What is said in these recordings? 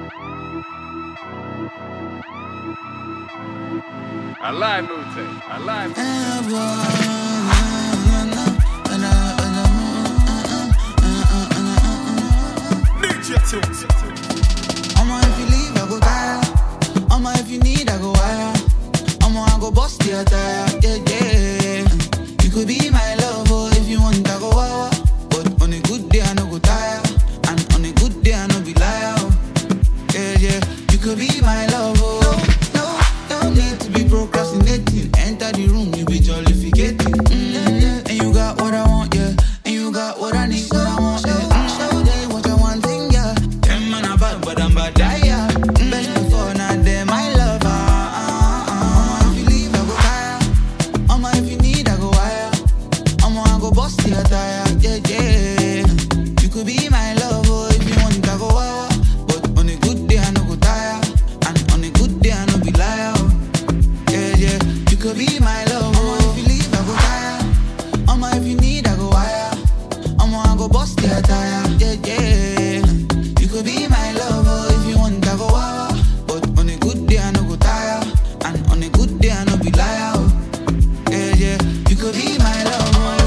I lie, Mute. I lie. Ninja tunes. I'ma if you leave, I go die. I'ma if you need, I go wire. I'ma I go bust your tire. Yeah, yeah. You could be my lover if you want, I go wire. But on a good day, I no go tire. And on a good day, I no be liar. Yeah, yeah. You could be my lover. No, don't need to be procrastinating. Enter the room, you be jollificating. And you got what I want, yeah. And you got what I need, what I want, yeah. Show them what I want, thing, yeah. Them man are bad, but I'm bad, yeah. Best before, not them, my lover. If you leave, I go tire. I'ma if you need, I go wire. I'ma I go bust your tire, yeah, yeah. You could be my lover if you want, I go wire. But on a good day, I no go tire. And on a good day, I no be liar. Yeah, yeah. You could be my lover. I'ma if you leave, I go tire. I'ma if you need, I go wire. I'ma I go bust your tire, yeah, yeah. You could be my lover if you want, I go wire. But on a good day, I no go tire. And on a good day, I no be liar. Yeah, yeah. You could be my lover.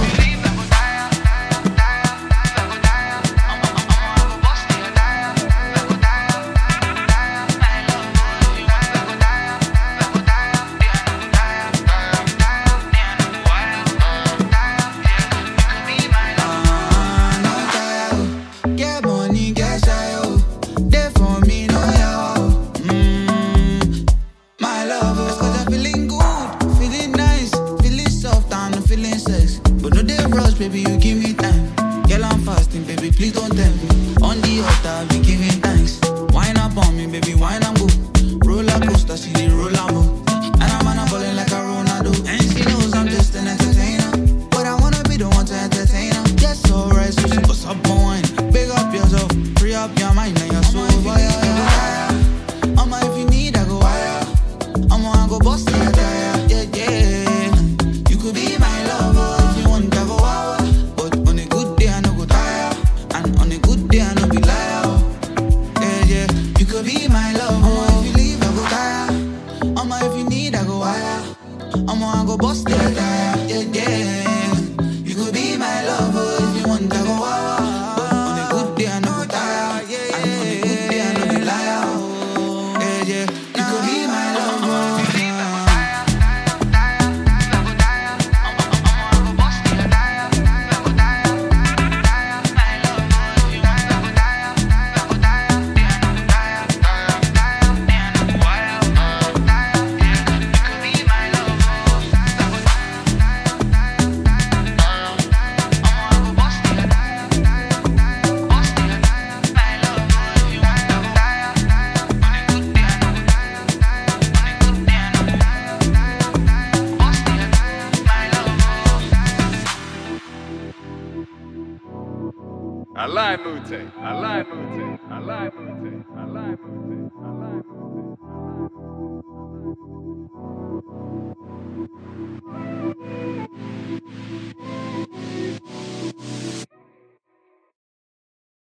Get money, get shy, oh. There for me, no yeah, my love, oh. Cause I'm feeling good, feeling nice, feeling soft and I'm feeling sex. But no day rush, baby, you give me time. Girl, I'm fasting, baby, please don't tempt me. On the altar, be giving thanks. Wine up on me, baby, wine and go. Roller coaster, she the roller mo. And I'm falling like a Ronaldo. And she knows I'm just an entertainer. But I wanna be the one to entertain her. Yes, alright, so she bust up on wine. Big up yourself, free up your mind and your soul. I'ma if you need, I go wire. I'ma I go bust your tire, yeah, yeah. You could be my lover if you want, I go wire. But on a good day, I no go tire. And on a good day, I no be liar. Yeah, yeah. You could be my lover. I'ma if you leave, I go tire. I'ma if you need, I go wire. I'ma I go bust your tire, yeah, yeah. You could be my lover if you want, I go wire. But on a good day, I no go tire. And on a good day, I no be liar. Yeah, yeah. You could be my lover. I lie, Mute. I lie, Mute. I lie, Mute. I lie, Mute. I lie, Mute.